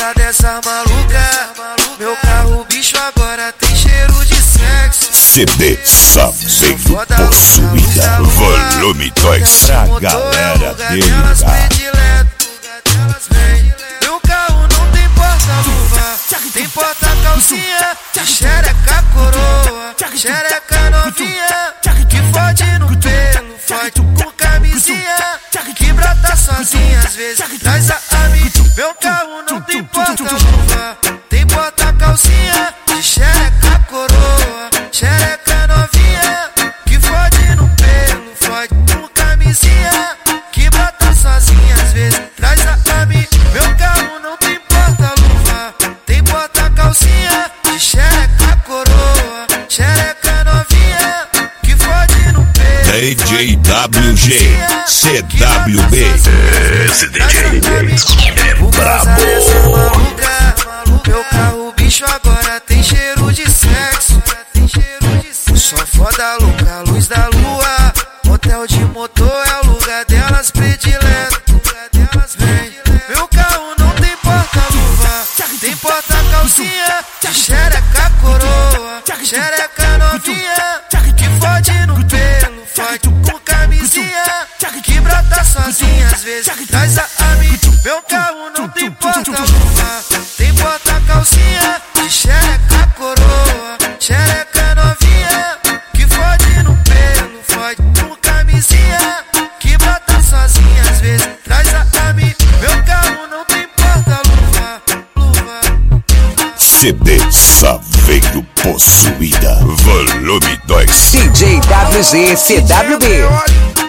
gosta dessa maluca. Meu carro bicho agora tem cheiro de sexo. CD Saveiro Possuída Volume 2 pra galera dele. Meu carro não tem porta-luva, tem porta-calcinha, xereca coroa, xereca novinha, que fode no pelo, fode com camisinha, que brota sozinha, às vezes traz a amiga. Meu carro não tem porta-luva, tem porta-calcinha, xereca coroa, xereca novinha, que fode no pelo, fode com camisinha, que brota sozinha, às vezes traz a amiga. Meu carro não tem porta-luva, tem porta-calcinha, xereca coroa, xereca novinha, que fode no pelo. DJ WG CWB. Esse DJ é brabo. Meu carro bicho agora tem cheiro de sexo. Só foda louca, luz da lua. Hotel de motor é o lugar delas predileto. Meu carro não tem porta-luva, tem porta-calcinha, xereca coroa, xereca novinha, que fode no pelo, fode com camisinha, que brota sozinha, às vezes traz a amiga. Meu carro não tem porta-luva, tem porta-calcinha, xereca coroa, xereca novinha, que fode no pelo, fode com camisinha, que brota sozinha, às vezes traz a amiga. Meu carro não tem porta-luva, CD Saveiro Possuída Volume 2 DJ WG CWB.